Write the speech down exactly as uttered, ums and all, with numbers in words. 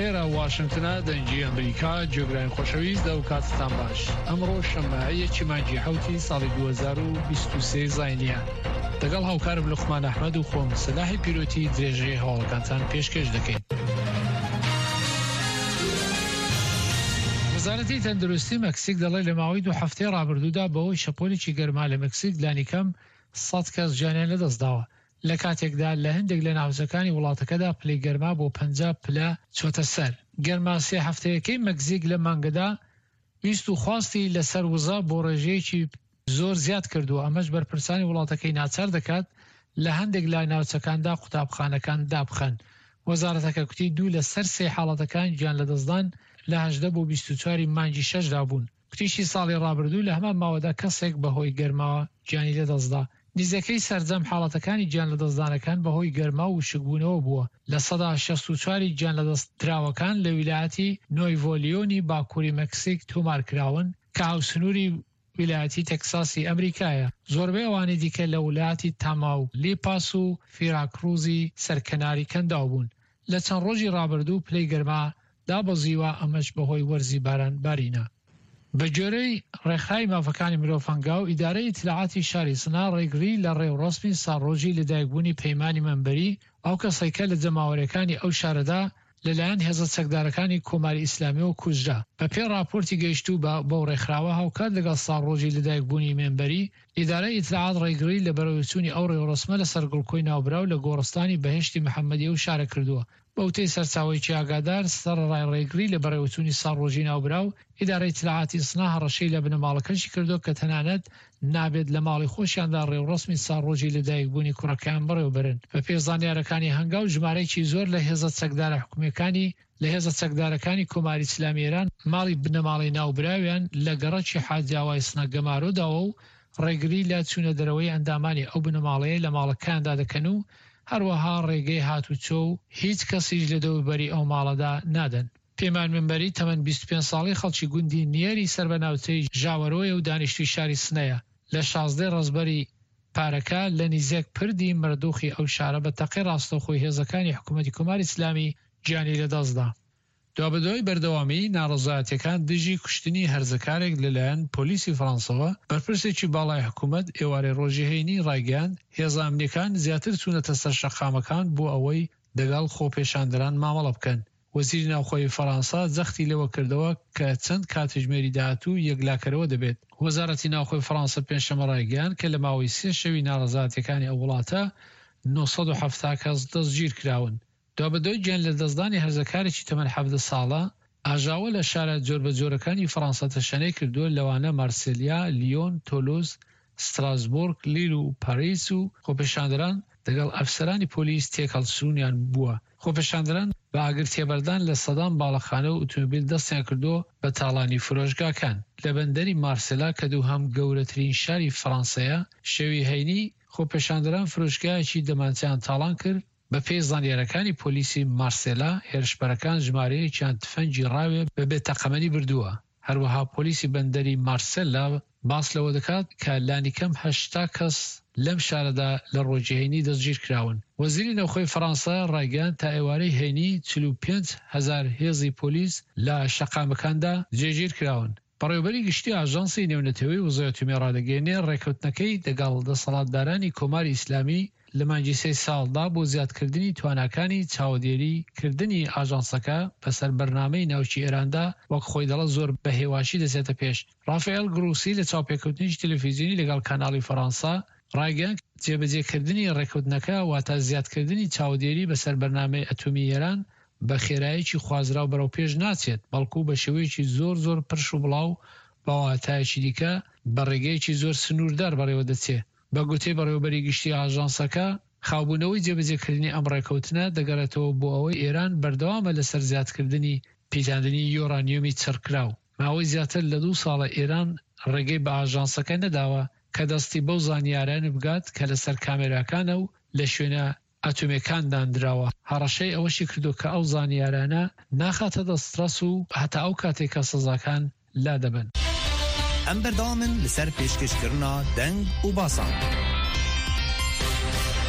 ئێرە واشنگتنە دەنگی ئەمریکا جێگران خۆشەویست دە و کاتتان باش. ئەمڕۆ شەمەیەکی مانگی حوتی ساڵی دوو هەزار و بیست و سێ زاینیە. دەگەڵ هاوکارم لوقمان ئەحمەد و خۆم سلاحی پیرۆتی درێژەی هەواڵەکانتان پێشکەش دەکەین. وەزارەتی تەندروستی مەکسیک دەڵێ لە ماوەی دوو هەفتەی ڕابردوودا بەهۆی شەپۆلێکی گەرما لە مەکسیک لانیکەم سەد کەس گیانیان لەدەستداوە. لە کاتێکدا لە هەندێک لە ناوچەکانی وڵاتەکەدا پلەی گەرما بۆ پەنجا پلە چۆتە سەر. گەرما سێ هەفتەیەکەی مەکسیک لە مانگەدا ویست و خواستی لەسەر وزە بۆ ڕێژەیەکی زۆر زیاد کردووە. ئەمەش بەرپرسانی وڵاتەکەی ناچار دەکات لە هەندێک لای ناوچەکاندا قوتابخانەکان دابخەن. وەزارەتەکە کوتی دوو لە سەر سێ حاڵەتەکان گیان لەدەستدان لە هەژدە بۆ بیست و چواری مانگی شەشدا بوون. کوتیشی ساڵی ڕابردوو لە هەمان ماوەدا کەسێک بەهۆی گەرماوە گیانی لەدەستدا. نزیکەی سەرجەم حاڵەتەکانی گیان لەدەستدانەکان بەهۆی گەرما و وشکبوونەوە بووە. لە سەدا شەست و چواری گیان لەدەستدراوەکان لە ویلایەتی نۆیڤۆ لیۆنی باکووری مەکسیک تۆمارکراون کە هاوسنووری ویلایەتی تەکساسی ئەمریکایە. زۆربەی ئەوانەی دیکە لە ویلایەتی تاماو لیپاس و فیراکروزی سەرکەناری کەنداو بوون. لە چەند ڕۆژی ڕابردوو پلەی گەرما دابەزیوە، ئەمەش بەهۆی وەرزی باران بارینە. بە جۆرەی ڕێکخراوی مافەکانی مرۆڤفەنگا و ئیدارەی ئیتلاعاتی شاری سنا ڕێگری لە ڕێوڕسمی ساڕۆژی لەدایکبوونی پەیمانی مەمبەری ئەو کەسێکە لە جەماوەریەکانی ئەو شارەدا لەلایەن هێزە چەکدارەکانی کۆماری ئیسلامیەوە کوژرا. بە پێی راپۆرتی گەیشتوو بۆ ڕێکخراوە هاوکات لەگەڵ ساڕۆژی لەدایکبوونی مێمبەری، ئیدارەی ئیتلاعات ڕێگری لە بەرەوچوونی ئەو ڕێوڕسمە لە سەرگڵکۆی ناوبراو لە گۆڕستانی بەهێشتی محەممەدیە و شارە کردووە. بەوتەی سەرچاوەیەکی ئاگادار سەرڕای ڕێگری لە بەرەوچوونی ساڕۆژی ناوبراو، ئیدارەی ئیتلاعاتی سنا هەڕەشەی لە بنەماڵەکەشی کردو کە تەنانەت نابێت لە ماڵی خۆشیاندا ڕێوڕسمی ساڕۆژی لەدایکبوونی کوڕەکان بەڕێوەبرن. بە پێی زانیارەکانی هەنگاو ژمارەیەکی زۆر لە هێزە چەکدارە حکوومەکانی لە هێزە چەکدارەکانی کۆماری ئیسلامی ئێران ماڵی بنەماڵی ناوبراویان لە گەڕەکی حاجیاوای سنە گەمارۆداوە و ڕێگری لە چوونە دەرەوەی ئەندامانی ئەو بنەماڵەیە لە ماڵەکاندا دەکەن و هەروەها ڕێگەی هاتوچۆ و هیچ کەسیش لە دەوروبەری ئەو ماڵەدا نادەن. پەیمان مەمبەری تەمەن بیست و پێنج ساڵی خەڵکی گوندی نیەری سەربەناوچەی ژاوەرۆیە و دانیشتوی شاری سنەیە. لە شازدەی ڕەزبەری پارەکە لە نیزێک پردی مردوخی ئەو شارە بە تەقی ڕاستەوخۆی هێزەکانی حکوومەتی کۆماری ئیسلامی گیانی لەدەستدا. دوابەدوای بەردەوامی ناڕەزایەتیەکان دژی کوشتنی هەرزەکارێک لەلایەن پۆلیسی فەڕەنسەوە بەرپرسێکی باڵای حکوومەت ئێوارەی ڕۆژیهێنی ڕایگەیاند هێزە ئەمنیەکان زیاتر چوونەتە سەر شەقامەکان بۆ ئەوەی دەگەڵ خۆپێشاندەران مامەڵە بکەن. وەزیری ناوخۆی فەڕەنسا جەختی لەوە کردەوە کە چەند کاتژمێری داهاتوو یەکلاکەرەوە دەبێت. وەزارەتی ناوخۆی فەڕەنسا پێنجشەممە ڕایگەیاند کە لە ماوەی سێ شەوی ناڕەزایەتیەکانی ئەو وڵاتە نۆ سەد و هەڤتا کەس دەستگیر کراون. دوابەدوای گیان لە دەستدانی هەرزەکارێکی تەمەن حەڤدە ساڵە ئاژاوە لە شارە جۆربەجۆرەکانی فەڕەنسا تەشەنەی کردووە، لەوانە مارسێلیا، لیۆن، تۆلۆز، ستراسبورگ، لیل و پاریس و خۆپێشاندەران دەگەڵ ئەفسەرانی پۆلیس تێکەڵچوونیان بووە. خۆپێشاندەران بە ئاگرتێبەردان لە سەدان باڵەخانە و ئۆتۆمۆبیل دەستیان کردووە بە تاڵانی فرۆشگاکان. لە بەندەری مارسێلا کە دووهەم گەورەترین شاری فەڕەنسەیە شەوی هەینی خۆپێشاندەران فرۆشگایەکی دەمانچیان تاڵان کرد. بە پێی زانیارەکانی پۆلیسی مارسێلا هێرشبەرەکان ژمارەیەکیان تفەنگی ڕاوێ بە بێتەقەمەنی بردووە. هەروەها پۆلیسی بەندەری مارسێلا باس لەوە دەکات کە لانیکەم هەشتا کەس لەم شارەدا لە ڕۆژی دەستگیر کراون. وەزیری نەوخۆی فەڕەنسا ڕایگەیاند تا ئێوارەی هەینی چل و پێنج هەزار هێزی پۆلیس لە شەقامەکاندا جێگیر کراون. بەڕێوەبەری گشتی ئاژانسی نێونەتەوەی وزارەتی ئەتۆمی ڕادەگەیەنێ ڕێکەوتنەکەی دەگەڵ دەسەڵاتدارانی کۆماری ئیسلامی لە مانگی سێ ساڵدا بۆ زیادکردنی تواناکانی چاودێریکردنی ئاژانسەکە بەسەر بەرنامەی ناوچی ئێراندا وەک خۆی دەڵە زۆر بە هێواشی دەچێتە پێش. ڕافێل گروسی لە چاوپێکەوتنیی تەلەڤیزیۆنی لەگەڵ کاناڵی فەڕەنسا ڕایگەیاند جێبەجێکردنی ڕێکەوتنەکە واتە زیادکردنی چاودێری بەسەر بەرنامەی ئەتۆمی ئێران بە خێراییکی خوازراو بەرەو پێش ناچێت، بەڵکو بە شێوەیەکی زۆر زۆر پرش و بڵاو بە واتایەکی دیکە بە ڕێگەیەکی زۆر سنووردار بەڕێوە دەچێت. بە گوتەی بەڕێوەبەری گشتی ئاژانسەکە خاوبوونەوەی جێبەجێکردنی ئەم ڕێکەوتنە دەگەڕێتەوە بۆ ئەوەی ئێران بەردەوامە لەسەر زیادکردنی پیژاندنی یۆرانیۆمی چڕکراو. ماوەی زیاتر لە دوو ساڵە ئێران ڕێگەی بە ئاژانسەکە نەداوە کە دەستی بەو زانیارانە بگات کە لەسەر کامێراکانە و لە شوێنە ئەتۆمیەکان دانراوە. هەڕەشەی ئەوەشی کردو کە ئەو زانیارانە ناخاتە دەستڕەس و هەتا ئەو کاتێکە سەزاکان لا دەبن. ئەم بەردەوامن لەسەر پێشکەشکردنا دەنگ و باسان.